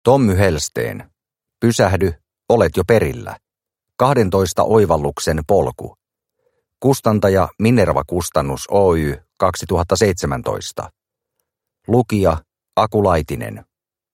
Tommy Hellsten. Pysähdy, olet jo perillä. 12 oivalluksen polku. Kustantaja Minerva Kustannus Oy 2017. Lukija Aku Laitinen.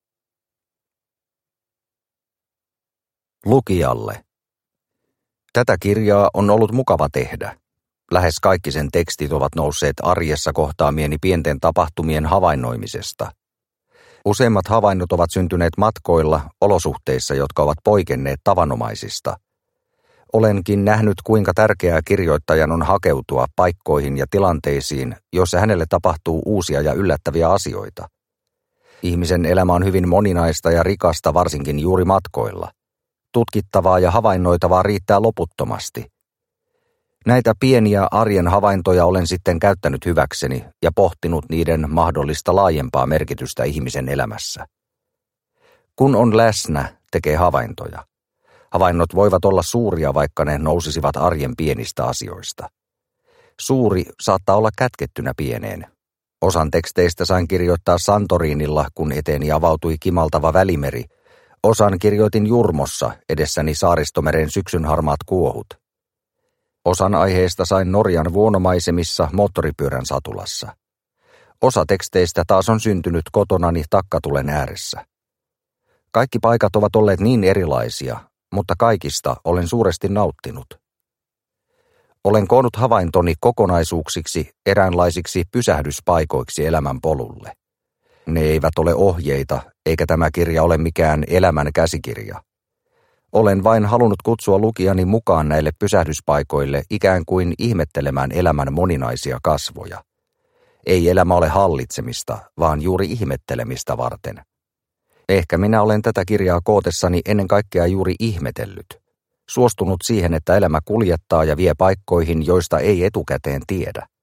Lukijalle. Tätä kirjaa on ollut mukava tehdä. Lähes kaikki sen tekstit ovat nousseet arjessa kohtaamieni pienten tapahtumien havainnoimisesta. Useimmat havainnot ovat syntyneet matkoilla, olosuhteissa, jotka ovat poikenneet tavanomaisista. Olenkin nähnyt, kuinka tärkeää kirjoittajan on hakeutua paikkoihin ja tilanteisiin, joissa hänelle tapahtuu uusia ja yllättäviä asioita. Ihmisen elämä on hyvin moninaista ja rikasta varsinkin juuri matkoilla. Tutkittavaa ja havainnoitavaa riittää loputtomasti. Näitä pieniä arjen havaintoja olen sitten käyttänyt hyväkseni ja pohtinut niiden mahdollista laajempaa merkitystä ihmisen elämässä. Kun on läsnä, tekee havaintoja. Havainnot voivat olla suuria, vaikka ne nousisivat arjen pienistä asioista. Suuri saattaa olla kätkettynä pieneen. Osan teksteistä sain kirjoittaa Santorinilla, kun eteeni avautui kimaltava välimeri. Osan kirjoitin Jurmossa, edessäni Saaristomeren syksyn harmaat kuohut. Osan aiheesta sain Norjan vuonomaisemissa moottoripyörän satulassa. Osa teksteistä taas on syntynyt kotonani takkatulen ääressä. Kaikki paikat ovat olleet niin erilaisia, mutta kaikista olen suuresti nauttinut. Olen koonnut havaintoni kokonaisuuksiksi, eräänlaisiksi pysähdyspaikoiksi elämän polulle. Ne eivät ole ohjeita, eikä tämä kirja ole mikään elämän käsikirja. Olen vain halunnut kutsua lukijani mukaan näille pysähdyspaikoille ikään kuin ihmettelemään elämän moninaisia kasvoja. Ei elämä ole hallitsemista, vaan juuri ihmettelemistä varten. Ehkä minä olen tätä kirjaa kootessani ennen kaikkea juuri ihmetellyt. Suostunut siihen, että elämä kuljettaa ja vie paikkoihin, joista ei etukäteen tiedä.